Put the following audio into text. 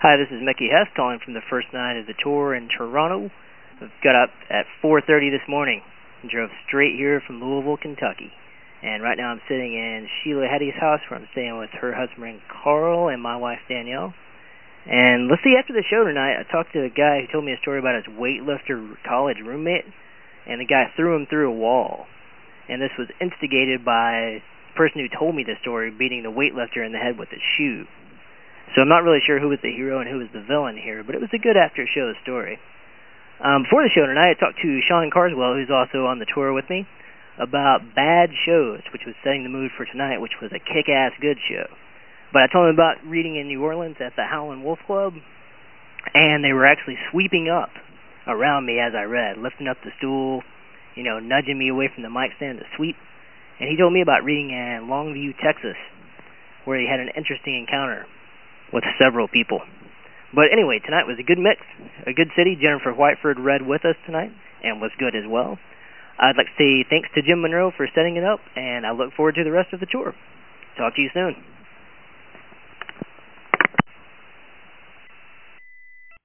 Hi, this is Mickey Hess calling from the first night of the tour in Toronto. I got up at 4:30 this morning and drove straight here from Louisville, Kentucky. And right now I'm sitting in Sheila Hetty's house where I'm staying with her husband Carl and my wife Danielle. And let's see, after the show tonight, I talked to a guy who told me a story about his weightlifter college roommate, and the guy threw him through a wall. And this was instigated by the person who told me the story beating the weightlifter in the head with a shoe. So I'm not really sure who was the hero and who was the villain here, but it was a good after-show story. Before the show tonight, I talked to Sean Carswell, who's also on the tour with me, about bad shows, which was setting the mood for tonight, which was a kick-ass good show. But I told him about reading in New Orleans at the Howlin' Wolf Club, and they were actually sweeping up around me as I read, lifting up the stool, nudging me away from the mic stand to sweep. And he told me about reading in Longview, Texas, where he had an interesting encounter with several people. But anyway, tonight was a good mix, a good city. Jennifer Whiteford read with us tonight and was good as well. I'd like to say thanks to Jim Monroe for setting it up, and I look forward to the rest of the tour. Talk to you soon.